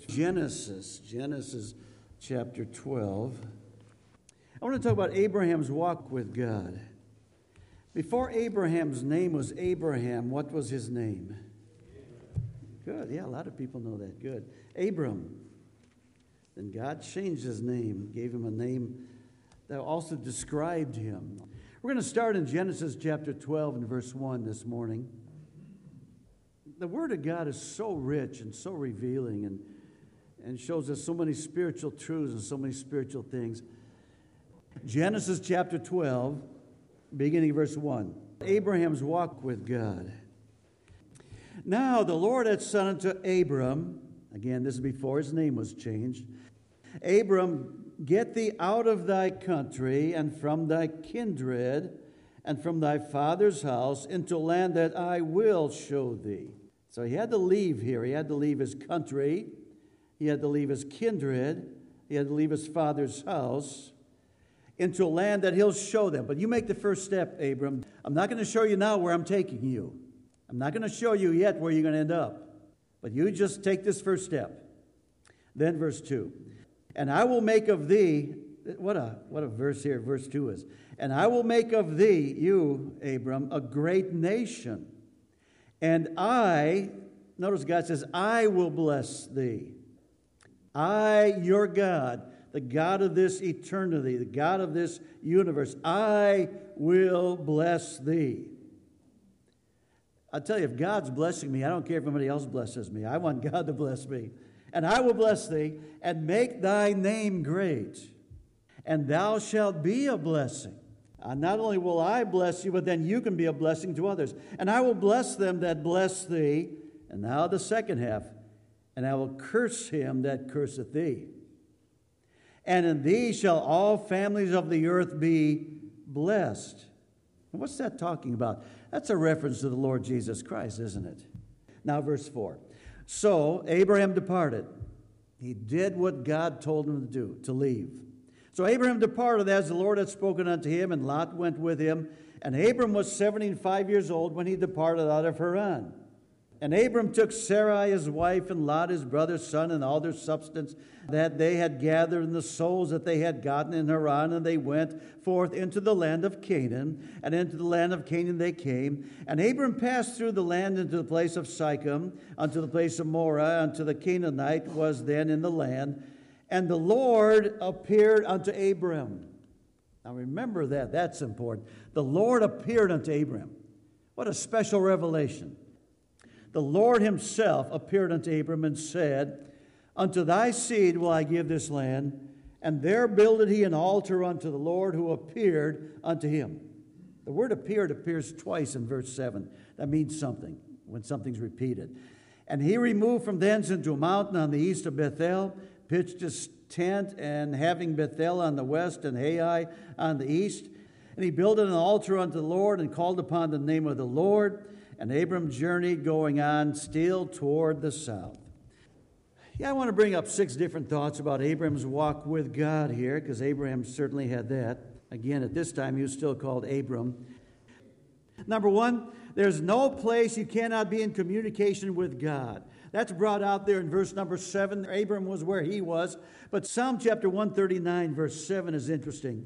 Genesis chapter 12. I want to talk about Abraham's walk with God. Before Abraham's name was Abraham, what was his name? Good. Yeah, a lot of people know that. Good. Abram. Then God changed his name, gave him a name that also described him. We're going to start in Genesis chapter 12 and verse 1 this morning. The Word of God is so rich and so revealing and shows us so many spiritual truths and so many spiritual things. Genesis chapter 12, beginning verse 1. Abraham's walk with God. Now the Lord had said unto Abram, again, this is before his name was changed, Abram, get thee out of thy country and from thy kindred and from thy father's house into land that I will show thee. So he had to leave here. He had to leave his country. He had to leave his kindred. He had to leave his father's house into a land that he'll show them. But you make the first step, Abram. I'm not going to show you now where I'm taking you. I'm not going to show you yet where you're going to end up. But you just take this first step. Then verse 2. And I will make of thee, what a verse here, verse 2 is. And I will make of thee, you, Abram, a great nation. And I, notice God says, I will bless thee. I, your God, the God of this eternity, the God of this universe, I will bless thee. I'll tell you, if God's blessing me, I don't care if anybody else blesses me. I want God to bless me. And I will bless thee, and make thy name great, and thou shalt be a blessing. Not only will I bless you, but then you can be a blessing to others. And I will bless them that bless thee. And now the second half. And I will curse him that curseth thee. And in thee shall all families of the earth be blessed. And what's that talking about? That's a reference to the Lord Jesus Christ, isn't it? Now verse 4. So Abraham departed. He did what God told him to do, to leave. So Abraham departed as the Lord had spoken unto him, and Lot went with him. And Abram was 75 years old when he departed out of Haran. And Abram took Sarai his wife, and Lot his brother's son, and all their substance that they had gathered, and the souls that they had gotten in Haran, and they went forth into the land of Canaan. And into the land of Canaan they came. And Abram passed through the land into the place of Sychem, unto the place of Morah, unto the Canaanite was then in the land. And the Lord appeared unto Abram. Now remember that. That's important. The Lord appeared unto Abram. What a special revelation. The Lord himself appeared unto Abram and said, Unto thy seed will I give this land. And there builded he an altar unto the Lord who appeared unto him. The word appeared appears twice in verse 7. That means something, when something's repeated. And he removed from thence into a mountain on the east of Bethel, pitched his tent, and having Bethel on the west and Hai on the east. And he built an altar unto the Lord and called upon the name of the Lord. And Abram journeyed going on still toward the south. Yeah, I want to bring up 6 different thoughts about Abram's walk with God here, because Abraham certainly had that. Again, at this time, he was still called Abram. Number 1, there's no place you cannot be in communication with God. That's brought out there in verse number 7. Abram was where he was. But Psalm chapter 139, verse 7 is interesting.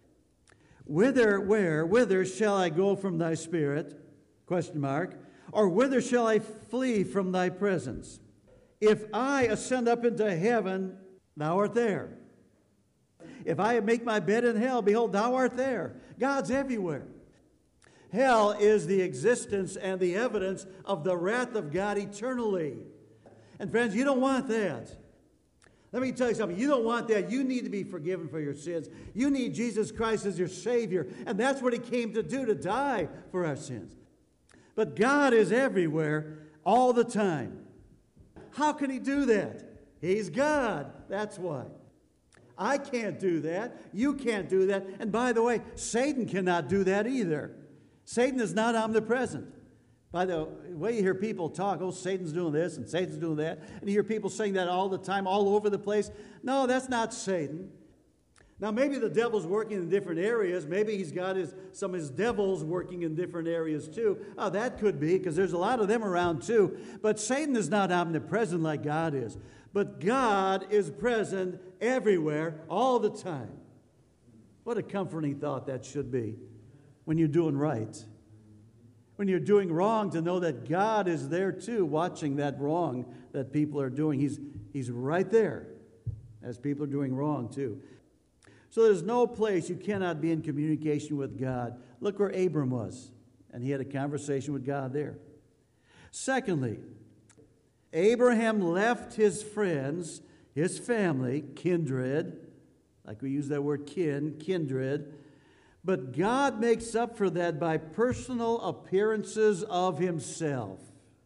Whither shall I go from thy spirit? ? Or whither shall I flee from thy presence? If I ascend up into heaven, thou art there. If I make my bed in hell, behold, thou art there. God's everywhere. Hell is the existence and the evidence of the wrath of God eternally. And friends, you don't want that. Let me tell you something. You don't want that. You need to be forgiven for your sins. You need Jesus Christ as your Savior. And that's what he came to do, to die for our sins. But God is everywhere all the time. How can he do that? He's God. That's why. I can't do that. You can't do that. And by the way, Satan cannot do that either. Satan is not omnipresent. By the way, you hear people talk, oh, Satan's doing this and Satan's doing that. And you hear people saying that all the time, all over the place. No, that's not Satan. Now, maybe the devil's working in different areas. Maybe he's got some of his devils working in different areas too. Oh, that could be, because there's a lot of them around too. But Satan is not omnipresent like God is. But God is present everywhere, all the time. What a comforting thought that should be when you're doing right. When you're doing wrong, to know that God is there too, watching that wrong that people are doing. He's right there as people are doing wrong too. So there's no place you cannot be in communication with God. Look where Abram was, and he had a conversation with God there. Secondly, Abraham left his friends, his family, kindred, like we use that word kindred, but God makes up for that by personal appearances of himself.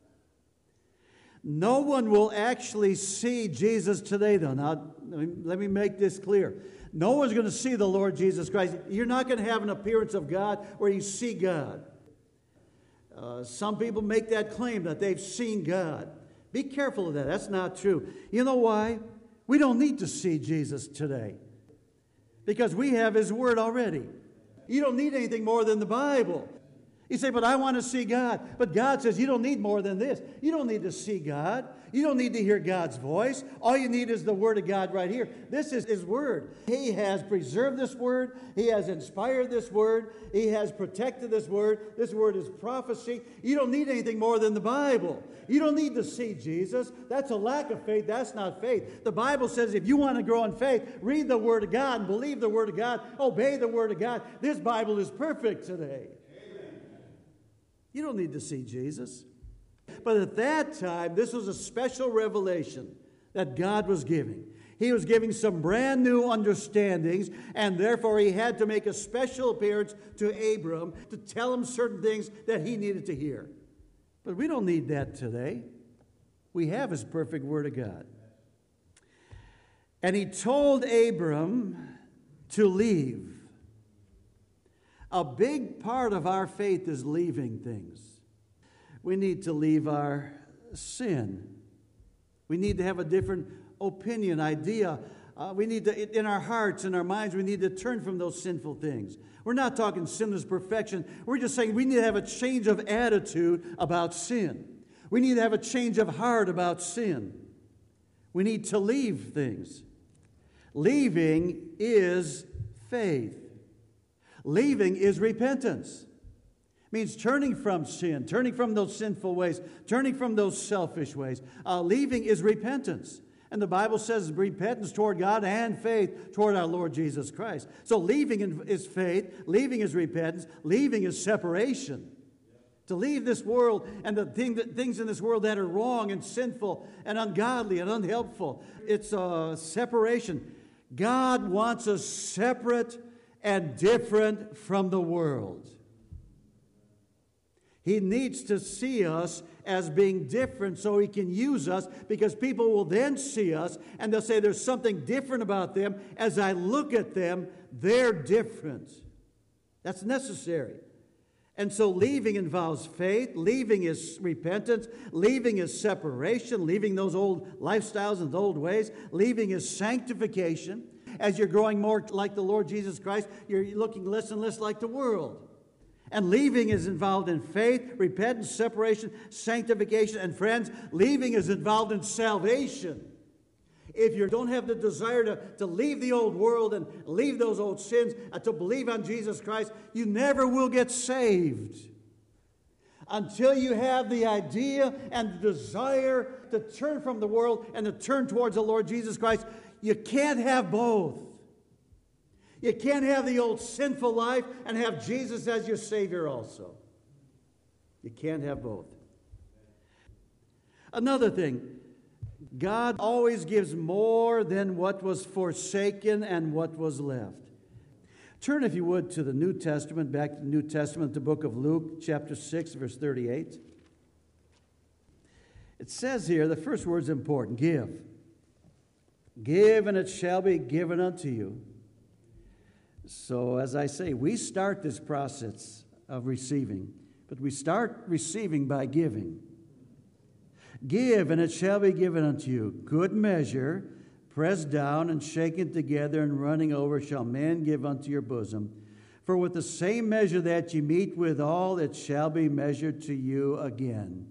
No one will actually see Jesus today, though. Now, let me make this clear. No one's going to see the Lord Jesus Christ. You're not going to have an appearance of God where you see God. Some people make that claim that they've seen God. Be careful of that. That's not true. You know why? We don't need to see Jesus today, because we have His Word already. You don't need anything more than the Bible. You say, but I want to see God. But God says you don't need more than this. You don't need to see God. You don't need to hear God's voice. All you need is the Word of God right here. This is His Word. He has preserved this Word. He has inspired this Word. He has protected this Word. This Word is prophecy. You don't need anything more than the Bible. You don't need to see Jesus. That's a lack of faith. That's not faith. The Bible says if you want to grow in faith, read the Word of God and believe the Word of God. Obey the Word of God. This Bible is perfect today. You don't need to see Jesus. But at that time, this was a special revelation that God was giving. He was giving some brand new understandings, and therefore he had to make a special appearance to Abram to tell him certain things that he needed to hear. But we don't need that today. We have His perfect Word of God. And he told Abram to leave. A big part of our faith is leaving things. We need to leave our sin. We need to have a different opinion, idea. We need to, in our hearts, in our minds, we need to turn from those sinful things. We're not talking sinless perfection. We're just saying we need to have a change of attitude about sin. We need to have a change of heart about sin. We need to leave things. Leaving is faith. Leaving is repentance. It means turning from sin, turning from those sinful ways, turning from those selfish ways. Leaving is repentance. And the Bible says repentance toward God and faith toward our Lord Jesus Christ. So leaving is faith, leaving is repentance, leaving is separation. To leave this world and the things in this world that are wrong and sinful and ungodly and unhelpful. It's a separation. God wants us separate and different from the world. He needs to see us as being different so He can use us, because people will then see us and they'll say there's something different about them. As I look at them, they're different. That's necessary. And so leaving involves faith. Leaving is repentance. Leaving is separation. Leaving those old lifestyles and old ways. Leaving is sanctification. As you're growing more like the Lord Jesus Christ, you're looking less and less like the world. And leaving is involved in faith, repentance, separation, sanctification. And friends, leaving is involved in salvation. If you don't have the desire to leave the old world and leave those old sins, to believe on Jesus Christ, you never will get saved. Until you have the idea and the desire to turn from the world and to turn towards the Lord Jesus Christ, you can't have both. You can't have the old sinful life and have Jesus as your Savior also. You can't have both. Another thing, God always gives more than what was forsaken and what was left. Turn, if you would, to the New Testament, back to the New Testament, the book of Luke, chapter 6, verse 38. It says here, the first word's important, give. Give, and it shall be given unto you. So, as I say, we start this process of receiving, but we start receiving by giving. Give, and it shall be given unto you. Good measure, pressed down and shaken together and running over, shall men give unto your bosom. For with the same measure that ye meet withal, it shall be measured to you again.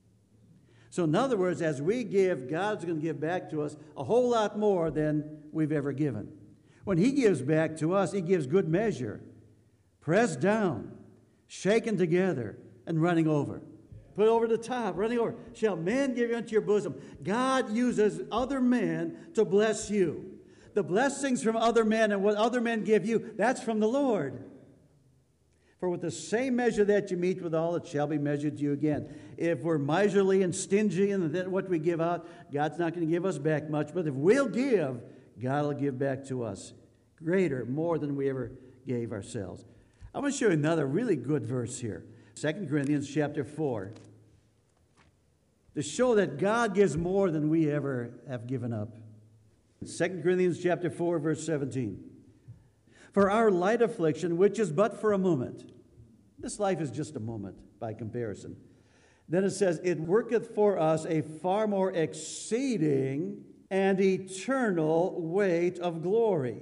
So in other words, as we give, God's going to give back to us a whole lot more than we've ever given. When He gives back to us, He gives good measure, pressed down, shaken together, and running over. Put over the top, running over. Shall men give unto your bosom? God uses other men to bless you. The blessings from other men and what other men give you, that's from the Lord. For with the same measure that you meet withal, it shall be measured to you again. If we're miserly and stingy in what we give out, God's not going to give us back much. But if we'll give, God will give back to us greater, more than we ever gave ourselves. I want to show you another really good verse here. 2 Corinthians chapter 4. To show that God gives more than we ever have given up. 2 Corinthians chapter 4, verse 17. For our light affliction, which is but for a moment. This life is just a moment by comparison. Then it says, it worketh for us a far more exceeding and eternal weight of glory.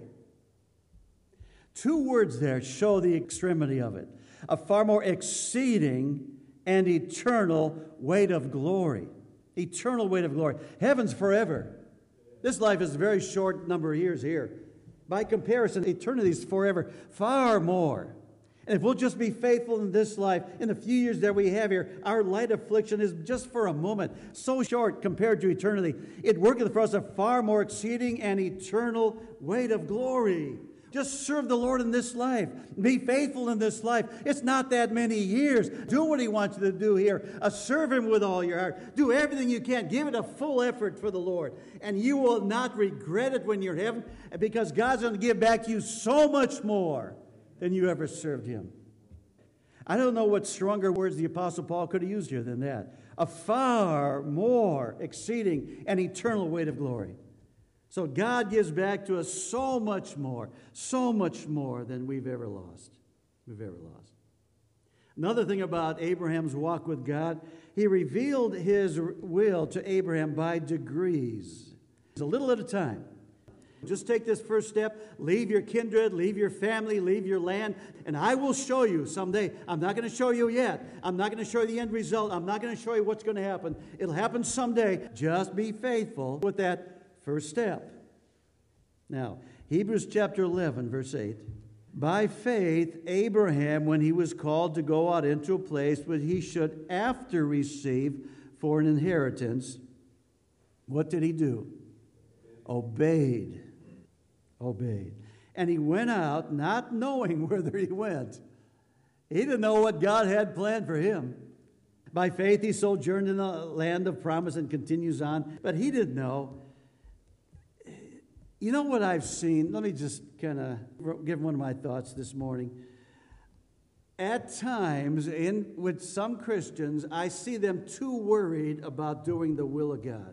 Two words there show the extremity of it. A far more exceeding and eternal weight of glory. Eternal weight of glory. Heaven's forever. This life is a very short number of years here. By comparison, eternity is forever, far more. And if we'll just be faithful in this life, in the few years that we have here, our light affliction is just for a moment, so short compared to eternity. It worketh for us a far more exceeding and eternal weight of glory. Just serve the Lord in this life. Be faithful in this life. It's not that many years. Do what He wants you to do here. Serve Him with all your heart. Do everything you can. Give it a full effort for the Lord. And you will not regret it when you're in heaven, because God's going to give back to you so much more than you ever served Him. I don't know what stronger words the Apostle Paul could have used here than that. A far more exceeding and eternal weight of glory. So God gives back to us so much more than we've ever lost. Another thing about Abraham's walk with God, He revealed His will to Abraham by degrees, a little at a time. Just take this first step, leave your kindred, leave your family, leave your land, and I will show you someday. I'm not going to show you yet. I'm not going to show you the end result. I'm not going to show you what's going to happen. It'll happen someday. Just be faithful with that first step. Now, Hebrews chapter 11, verse 8. By faith, Abraham, when he was called to go out into a place which he should after receive for an inheritance, what did he do? Obeyed. And he went out not knowing whither he went. He didn't know what God had planned for him. By faith, he sojourned in the land of promise and continues on, but he didn't know. You know what I've seen? Let me just kind of give one of my thoughts this morning. At times, with some Christians, I see them too worried about doing the will of God.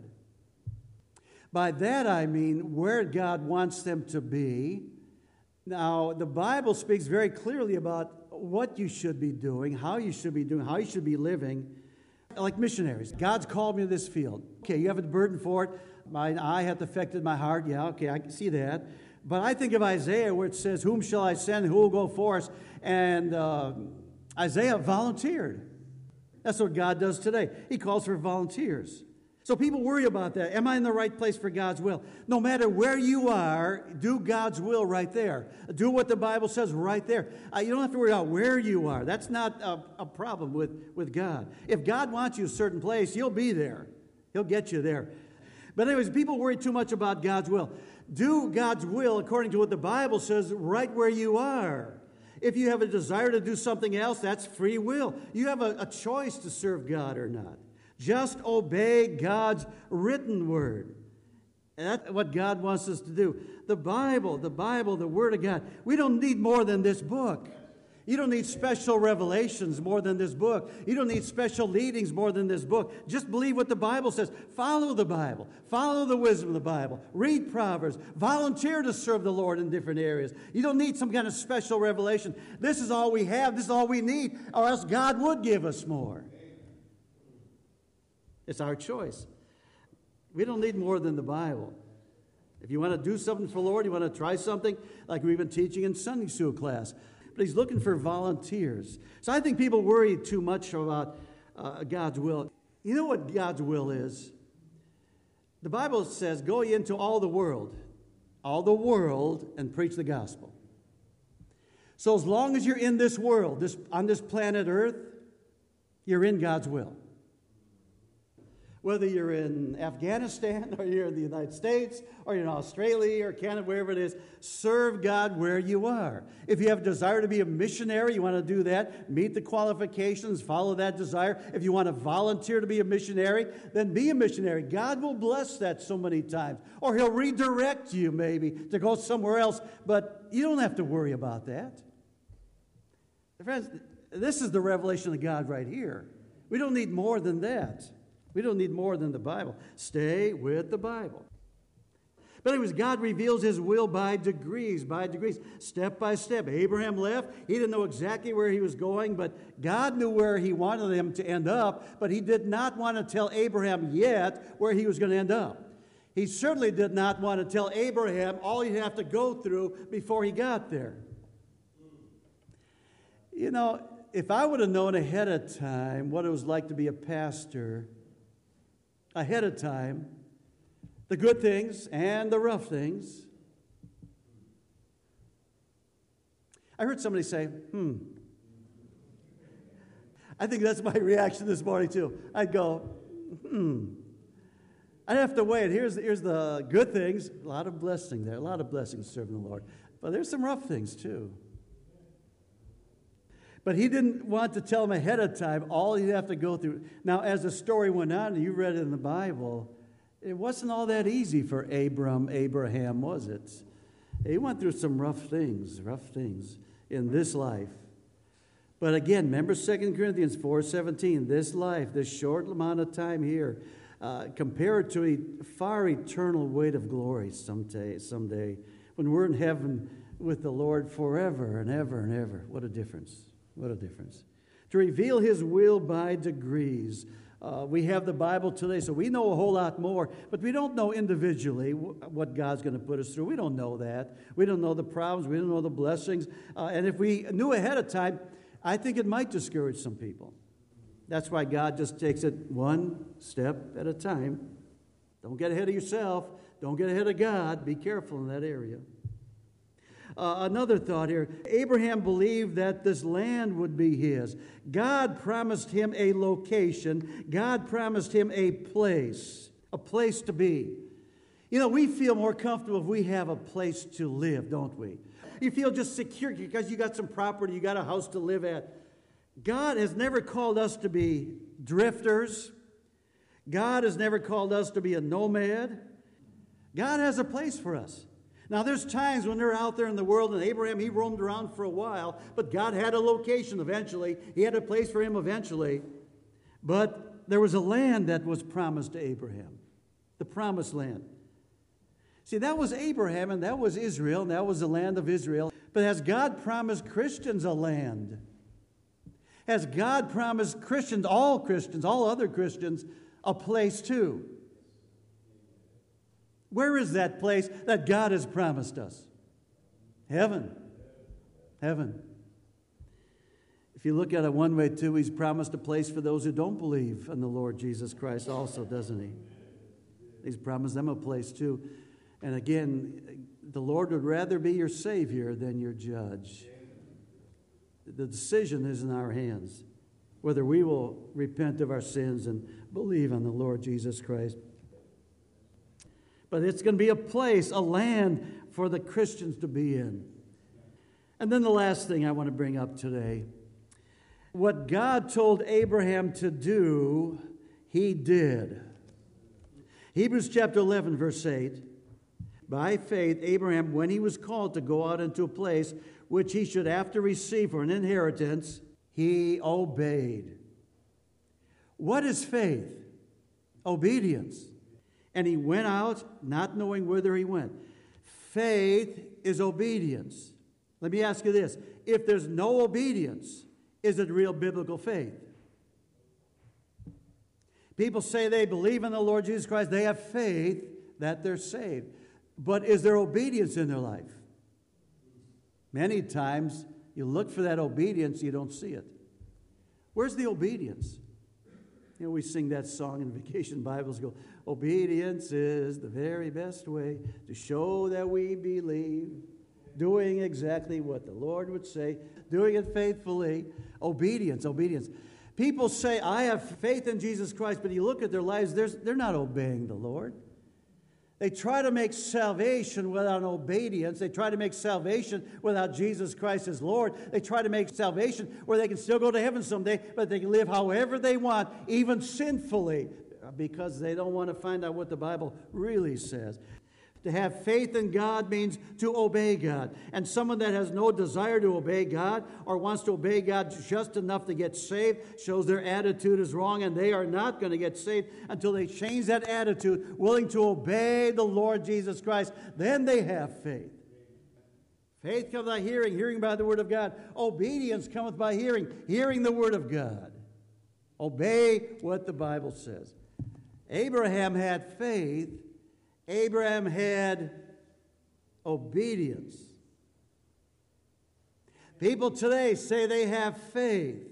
By that I mean where God wants them to be. Now, the Bible speaks very clearly about what you should be doing, how you should be doing, how you should be living. Like missionaries. God's called me to this field. Okay, you have a burden for it. My eye hath affected my heart. Yeah, okay, I can see that. But I think of Isaiah where it says, whom shall I send? Who will go for us? And Isaiah volunteered. That's what God does today. He calls for volunteers. So people worry about that. Am I in the right place for God's will? No matter where you are, do God's will right there. Do what the Bible says right there. You don't have to worry about where you are. That's not a problem with God. If God wants you a certain place, He'll be there. He'll get you there. But anyways, people worry too much about God's will. Do God's will according to what the Bible says right where you are. If you have a desire to do something else, that's free will. You have a choice to serve God or not. Just obey God's written word. And that's what God wants us to do. The Bible, the Word of God. We don't need more than this book. You don't need special revelations more than this book. You don't need special leadings more than this book. Just believe what the Bible says. Follow the Bible. Follow the wisdom of the Bible. Read Proverbs. Volunteer to serve the Lord in different areas. You don't need some kind of special revelation. This is all we have. This is all we need, or else God would give us more. It's our choice. We don't need more than the Bible. If you want to do something for the Lord, you want to try something, like we've been teaching in Sunday school class. But he's looking for volunteers. So I think people worry too much about God's will. You know what God's will is? The Bible says, go ye into all the world, and preach the gospel. So as long as you're in this world, on this planet Earth, you're in God's will. Whether you're in Afghanistan, or you're in the United States, or you're in Australia, or Canada, wherever it is, serve God where you are. If you have a desire to be a missionary, you want to do that, meet the qualifications, follow that desire. If you want to volunteer to be a missionary, then be a missionary. God will bless that so many times. Or he'll redirect you maybe to go somewhere else, but you don't have to worry about that. Friends, this is the revelation of God right here. We don't need more than that. We don't need more than the Bible. Stay with the Bible. But anyways, God reveals his will by degrees, step by step. Abraham left. He didn't know exactly where he was going, but God knew where he wanted him to end up, but he did not want to tell Abraham yet where he was going to end up. He certainly did not want to tell Abraham all he'd have to go through before he got there. You know, if I would have known ahead of time what it was like to be a pastor, ahead of time, the good things and the rough things. I heard somebody say, I think that's my reaction this morning too. I'd go, I'd have to wait. Here's the good things. A lot of blessing there. A lot of blessings serving the Lord. But there's some rough things too. But he didn't want to tell him ahead of time all he'd have to go through. Now, as the story went on, and you read it in the Bible, it wasn't all that easy for Abraham, was it? He went through some rough things in this life. But again, remember 2 Corinthians 4:17, this life, this short amount of time here, compared to a far eternal weight of glory someday, when we're in heaven with the Lord forever and ever and ever. What a difference. What a difference. To reveal his will by degrees. We have the Bible today, so we know a whole lot more, but we don't know individually what God's going to put us through. We don't know that. We don't know the problems. We don't know the blessings. And if we knew ahead of time, I think it might discourage some people. That's why God just takes it one step at a time. Don't get ahead of yourself. Don't get ahead of God. Be careful in that area. Another thought here. Abraham believed that this land would be his. God promised him a location. God promised him a place to be. You know, we feel more comfortable if we have a place to live, don't we? You feel just secure because you got some property, you got a house to live at. God has never called us to be drifters. God has never called us to be a nomad. God has a place for us. Now, there's times when they're out there in the world, and Abraham, he roamed around for a while, but God had a location eventually. He had a place for him eventually. But there was a land that was promised to Abraham, the promised land. See, that was Abraham, and that was Israel, and that was the land of Israel. But has God promised Christians a land? Has God promised Christians, all other Christians, a place too? Where is that place that God has promised us? Heaven. Heaven. If you look at it one way too, he's promised a place for those who don't believe in the Lord Jesus Christ also, doesn't he? He's promised them a place too. And again, the Lord would rather be your Savior than your judge. The decision is in our hands, whether we will repent of our sins and believe on the Lord Jesus Christ. But it's going to be a place, a land for the Christians to be in. And then the last thing I want to bring up today. What God told Abraham to do, he did. Hebrews chapter 11, verse 8. By faith, Abraham, when he was called to go out into a place which he should after receive for an inheritance, he obeyed. What is faith? Obedience. And he went out not knowing whither he went. Faith is obedience. Let me ask you this. If there's no obedience, is it real biblical faith? People say they believe in the Lord Jesus Christ. They have faith that they're saved. But is there obedience in their life? Many times you look for that obedience, you don't see it. Where's the obedience? You know, we sing that song in Vacation Bibles, go, obedience is the very best way to show that we believe. Doing exactly what the Lord would say, doing it faithfully. Obedience, obedience. People say, I have faith in Jesus Christ, but you look at their lives, they're not obeying the Lord. They try to make salvation without obedience. They try to make salvation without Jesus Christ as Lord. They try to make salvation where they can still go to heaven someday, but they can live however they want, even sinfully, because they don't want to find out what the Bible really says. To have faith in God means to obey God. And someone that has no desire to obey God or wants to obey God just enough to get saved shows their attitude is wrong, and they are not going to get saved until they change that attitude, willing to obey the Lord Jesus Christ. Then they have faith. Faith comes by hearing, hearing by the word of God. Obedience cometh by hearing, hearing the word of God. Obey what the Bible says. Abraham had faith. Abraham had obedience. People today say they have faith.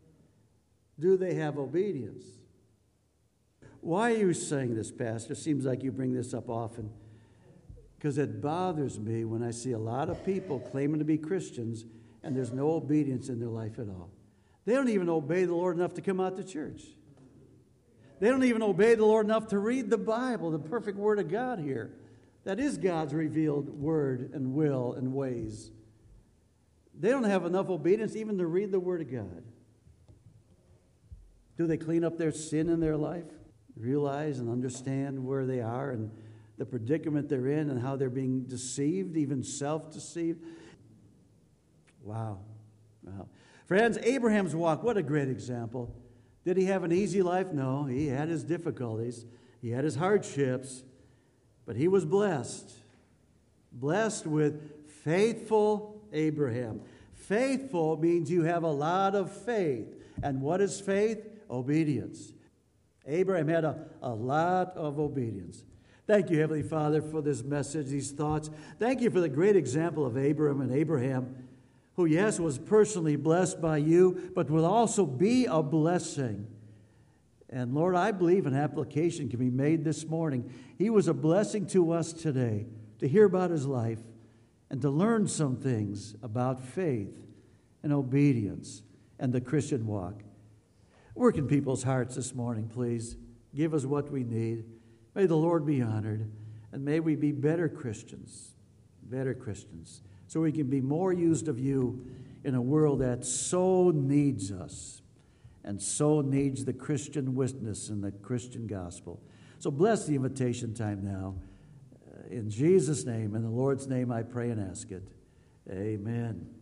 Do they have obedience? Why are you saying this, Pastor? Seems like you bring this up often. Because it bothers me when I see a lot of people claiming to be Christians and there's no obedience in their life at all. They don't even obey the Lord enough to come out to church. They don't even obey the Lord enough to read the Bible, the perfect Word of God here. That is God's revealed Word and will and ways. They don't have enough obedience even to read the Word of God. Do they clean up their sin in their life? Realize and understand where they are and the predicament they're in and how they're being deceived, even self-deceived? Wow. Wow. Friends, Abraham's walk, what a great example. Did he have an easy life? No, he had his difficulties. He had his hardships. But he was blessed. Blessed with faithful Abraham. Faithful means you have a lot of faith. And what is faith? Obedience. Abraham had a lot of obedience. Thank you, Heavenly Father, for this message, these thoughts. Thank you for the great example of Abram and Abraham, who, yes, was personally blessed by you, but will also be a blessing. And Lord, I believe an application can be made this morning. He was a blessing to us today to hear about his life and to learn some things about faith and obedience and the Christian walk. Work in people's hearts this morning, please. Give us what we need. May the Lord be honored, and may we be better Christians, so we can be more used of you in a world that so needs us and so needs the Christian witness and the Christian gospel. So bless the invitation time now. In Jesus' name, in the Lord's name, I pray and ask it. Amen.